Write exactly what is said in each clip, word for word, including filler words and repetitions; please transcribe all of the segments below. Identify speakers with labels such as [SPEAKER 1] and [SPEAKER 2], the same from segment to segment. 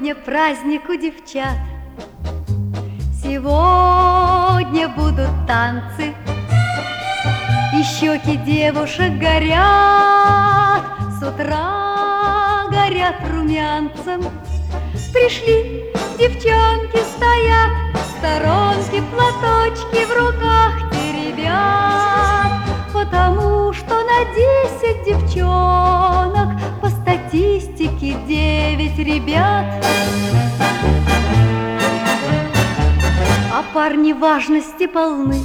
[SPEAKER 1] Сегодня праздник у девчат, сегодня будут танцы, и щеки девушек горят, с утра горят румянцем. Пришли девчонки, стоят в сторонке, платочки в руках теребят, потому что на десять девчонок по статистике девять ребят. А парни важности полны,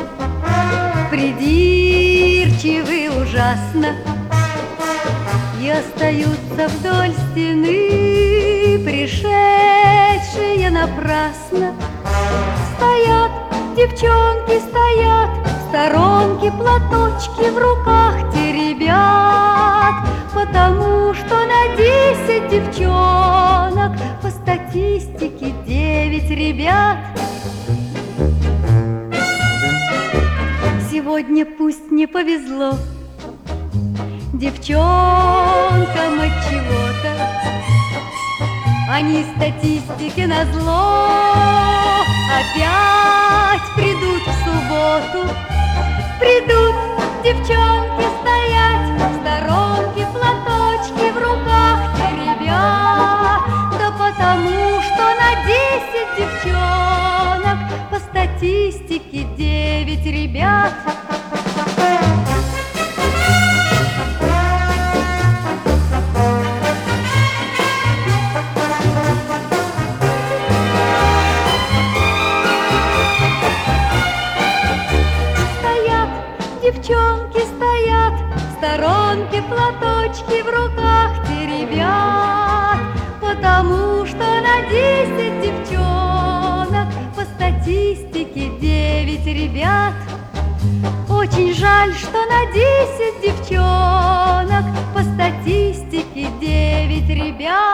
[SPEAKER 1] придирчивы ужасно, и остаются вдоль стены, пришедшие напрасно. Стоят девчонки, стоят в сторонке, платочки в руках теребят, потому что на десять девчонок по статистике девять ребят. Сегодня пусть не повезло девчонкам от чего-то, они статистике назло опять придут в субботу. Придут девчонки стоять в сторонке, платочки в руках теребят, да потому что на десять девчонок по статистике девять ребят. Девчонки стоят в сторонке, платочки в руках теребят, потому что на десять девчонок по статистике девять ребят. Очень жаль, что на десять девчонок по статистике девять ребят.